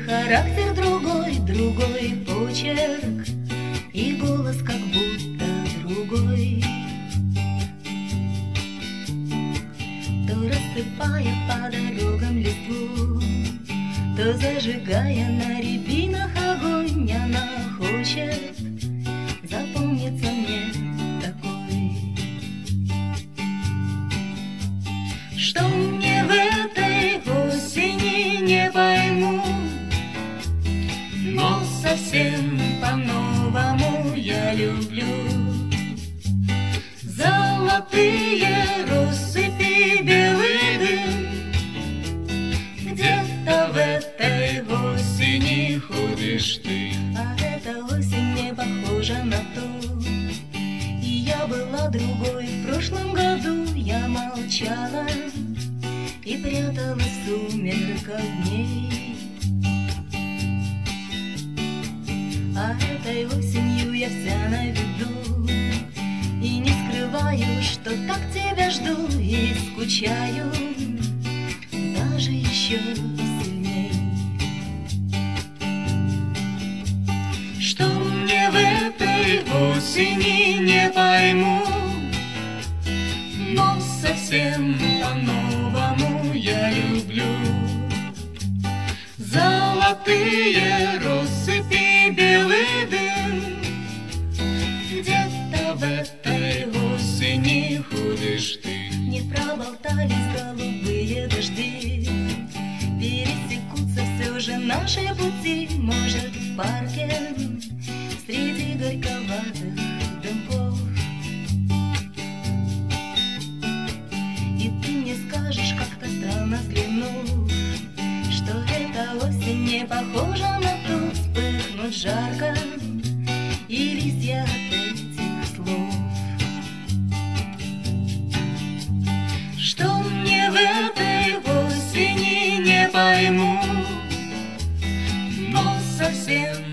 характер другой, другой почерк, и голос как будто другой. То рассыпая по дорогам листву, то зажигая на рябинах огонь, она хочет запомниться мне такой. Что мне в этой осени не пойму, но совсем по-новому я люблю золотые россыпи, белый дым. Где-то в этой осени ходишь ты, а эта осень не похожа на ту. И я была другой в прошлом году, я молчала и пряталась в сумерках дней. А этой осенью я вся на виду, и не скрываю, что так тебя жду и скучаю даже еще сильней. Что мне в этой осени не пойму, но совсем по-новому я люблю золотые россыпи, белый дым. Где-то в этой осени ходишь ты. Не проболтались голубые дожди, пересекутся все же наши пути, может, в парке среди горьковатых дымков. И ты мне скажешь, как-то странно взглянув, что эта осень не похожа на ту. Вспыхнуть жарко и листья от этих слов. Что мне в этой осени не пойму, но совсем